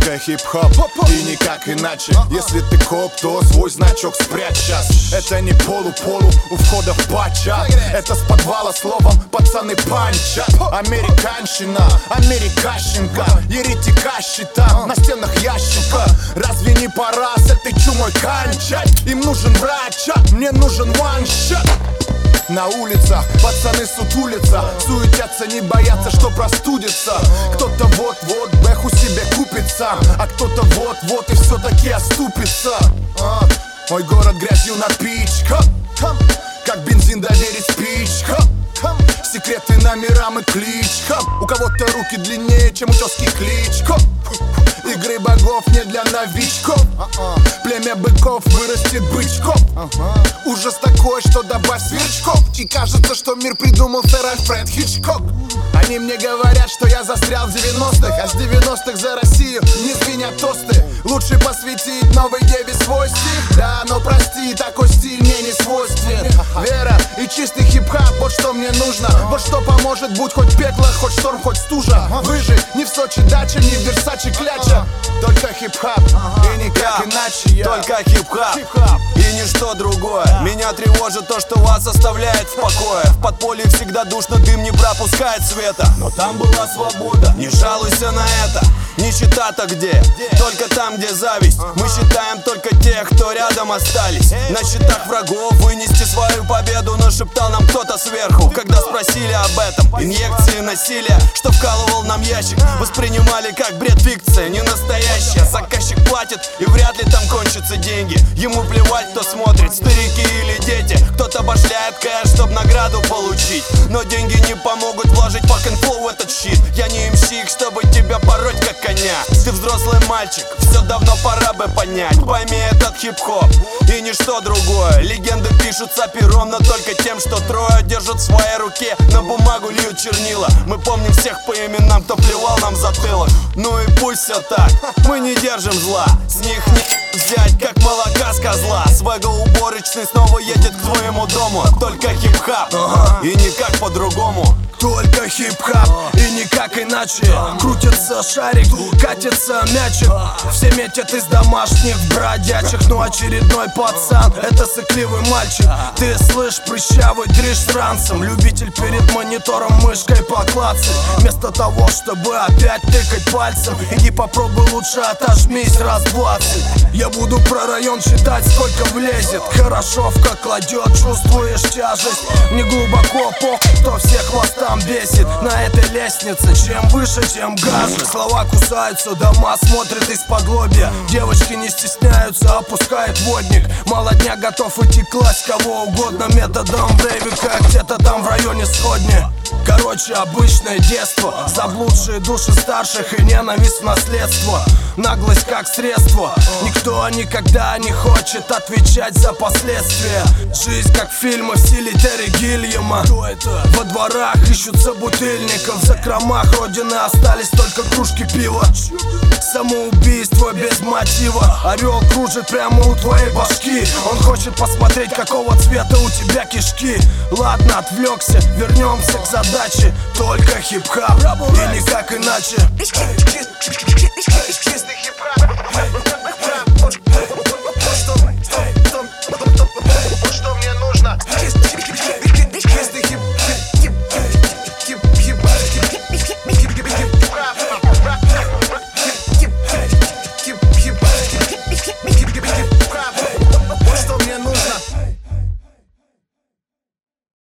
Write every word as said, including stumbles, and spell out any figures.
Только хип-хоп и никак иначе. Если ты коп, то свой значок спрячь сейчас. Это не полу-полу у входа в патча. Это с подвала словом пацаны панчат. Американщина, америкащенка, еретика щита на стенах ящика. Разве не пора с этой чумой кончать? Им нужен врач, а мне нужен ваншот. На улицах пацаны сутулятся, суетятся, не боятся, что простудится. Кто-то вот-вот бэху себе купит сам, а кто-то вот-вот и все-таки оступится. а, Мой город грязью напичкан, как бензин доверить спичкам. Секреты номерам и кличкам. У кого-то руки длиннее, чем у тезки Кличко. Игры богов не для новичков. Племя быков вырастет бычков. Ужас такой, что добавь сверчков. И кажется, что мир придумал сэр Альфред Хичкок. Они мне говорят, что я застрял в девяностых, а с девяностых за Россию не звенят тосты. Лучше посвятить новой деве свой стиль. Да, но прости, такой стиль мне не свойствен. Вера и чистый хип-хап, вот что мне нужно. Вот что поможет, будь хоть пекло, хоть шторм, хоть стужа. Выжить не в Сочи дача, не в Версаче кляча. Только хип-хап и никак иначе я. Только хип-хап и ничто другое. Меня тревожит то, что вас оставляет в покое. В подполье всегда душно, дым не пропускает света. Но там была свобода, не жалуйся на это. Нищета-то где? Только там, где зависть. Мы считаем только тех, кто рядом остались. На счетах врагов вынести свою победу нашептал нам кто-то сверху, когда спросили об этом. Инъекции насилия, что вкалывал нам ящик, воспринимали как бред, фикция, не настоящая. Заказчик платит, и вряд ли там кончатся деньги. Ему плевать, кто смотрит, старики или дети. Кто-то башляет кэш, чтоб награду получить, но деньги не помогут вложить fucking flow в этот щит. Я не имщик, чтобы тебя пороть как коня. Ты взрослый мальчик, все давно пора бы понять. Пойми этот хип-хоп и ничто другое. Легенды пишутся пером, но только тем, что трое держат в своей руке, на бумагу льют чернила. Мы помним всех по именам, кто плевал нам в затылок. Ну и пусть все так, мы не держим зла. С них не взять, как молока с козла. Свега уборочный снова едет к твоему дому. Только хип-хап и никак по-другому. Только хип-хап и никак иначе. Крутится шарик, катится мячик. Все метят из домашних бродячих. Но очередной пацан, это сыкливый мальчик. Ты слышь, прыщавый дрищ с ранцем. Любитель перед монитором мышкой поклацать. Вместо того, чтобы опять тыкать пальцем, иди попробуй лучше отожмись раз двадцать. Я буду про район считать, сколько влезет. Хорошовка кладет, чувствуешь тяжесть. Не глубоко пох, кто всех хвоста бесит на этой лестнице. Чем выше, тем гаже. Слова кусаются, дома смотрят из-под лобья. Девочки не стесняются, опускает водник. Молодня готов идти класть кого угодно методом брейвика, где-то там в районе Сходни. Короче, обычное детство, заблудшие души старших и ненависть в наследство. Наглость как средство, никто никогда не хочет отвечать за последствия. Жизнь как фильмы в стиле Терри Гильяма. Во дворах ищутся бутыльников, в закромах родины остались только кружки пива. Самоубийство без мотива, орел кружит прямо у твоей башки. Он хочет посмотреть, какого цвета у тебя кишки. Ладно, отвлекся, вернемся к задаче. Только хип-хап и никак иначе.